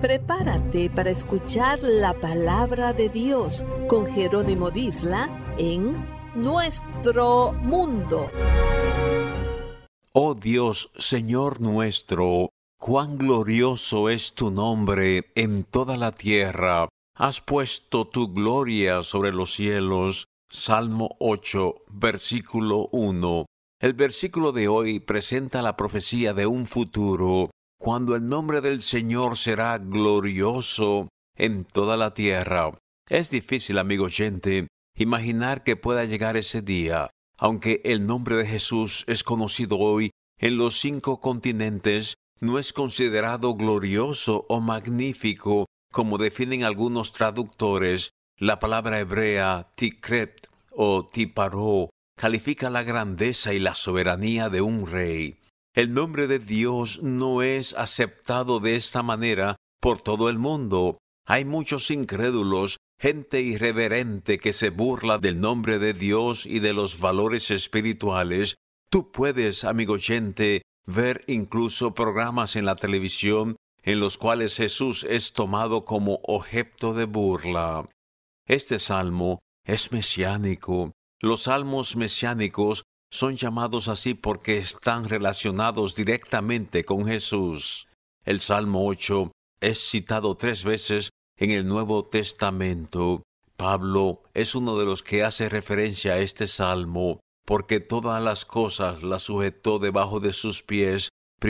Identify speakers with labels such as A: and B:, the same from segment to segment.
A: Prepárate para escuchar la palabra de Dios con Jerónimo Disla en Nuestro Mundo.
B: Oh Dios, Señor nuestro, cuán glorioso es tu nombre en toda la tierra. Has puesto tu gloria sobre los cielos. Salmo 8, versículo 1. El versículo de hoy presenta la profecía de un futuro, cuando el nombre del Señor será glorioso en toda la tierra. Es difícil, amigo oyente, imaginar que pueda llegar ese día, aunque el nombre de Jesús es conocido hoy en los 5 continentes, no es considerado glorioso o magnífico, como definen algunos traductores. La palabra hebrea tikret o tiparó califica la grandeza y la soberanía de un rey. El nombre de Dios no es aceptado de esta manera por todo el mundo. Hay muchos incrédulos, gente irreverente que se burla del nombre de Dios y de los valores espirituales. Tú puedes, amigo oyente, ver incluso programas en la televisión en los cuales Jesús es tomado como objeto de burla. Este salmo es mesiánico. Los salmos mesiánicos son llamados así porque están relacionados directamente con Jesús. El Salmo 8 es citado 3 veces en el Nuevo Testamento. Pablo es uno de los que hace referencia a este salmo, porque todas las cosas las sujetó debajo de sus pies.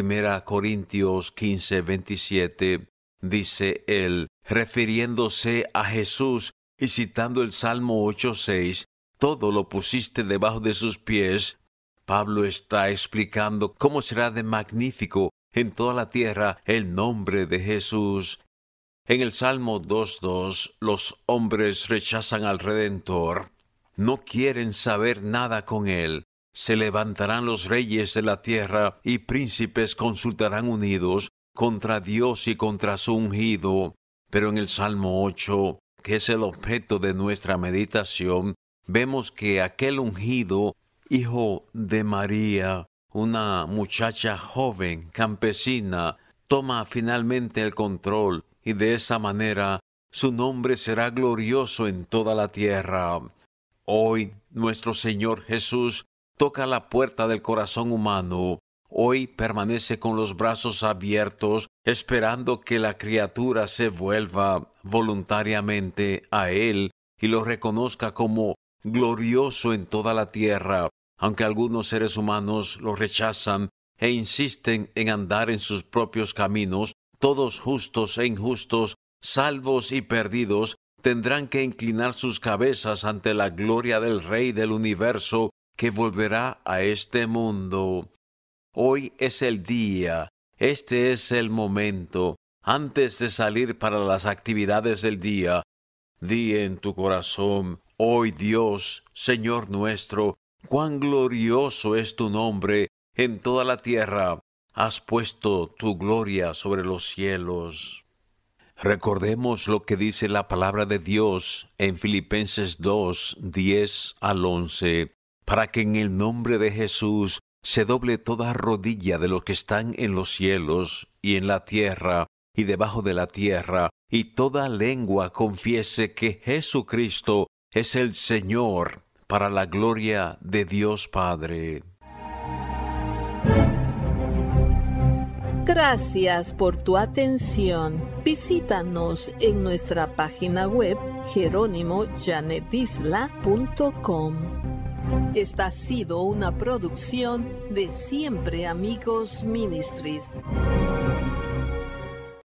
B: 1 Corintios 15, 27, dice él, refiriéndose a Jesús y citando el Salmo 8:6, todo lo pusiste debajo de sus pies. Pablo está explicando cómo será de magnífico en toda la tierra el nombre de Jesús. En el Salmo 2:2, los hombres rechazan al Redentor. No quieren saber nada con él. Se levantarán los reyes de la tierra y príncipes consultarán unidos contra Dios y contra su ungido. Pero en el Salmo 8, que es el objeto de nuestra meditación, vemos que aquel ungido, hijo de María, una muchacha joven, campesina, toma finalmente el control y de esa manera su nombre será glorioso en toda la tierra. Hoy nuestro Señor Jesús toca la puerta del corazón humano. Hoy permanece con los brazos abiertos, esperando que la criatura se vuelva voluntariamente a Él y lo reconozca como glorioso en toda la tierra, aunque algunos seres humanos lo rechazan e insisten en andar en sus propios caminos. Todos justos e injustos, salvos y perdidos, tendrán que inclinar sus cabezas ante la gloria del Rey del universo que volverá a este mundo. Hoy es el día, este es el momento. Antes de salir para las actividades del día, di en tu corazón: hoy Dios, Señor nuestro, cuán glorioso es tu nombre en toda la tierra. Has puesto tu gloria sobre los cielos. Recordemos lo que dice la palabra de Dios en Filipenses 2, 10 al 11, para que en el nombre de Jesús se doble toda rodilla de los que están en los cielos y en la tierra y debajo de la tierra, y toda lengua confiese que Jesucristo es el Señor, para la gloria de Dios Padre.
A: Gracias por tu atención. Visítanos en nuestra página web jeronimoyanedisla.com. Esta ha sido una producción de Siempre Amigos Ministries.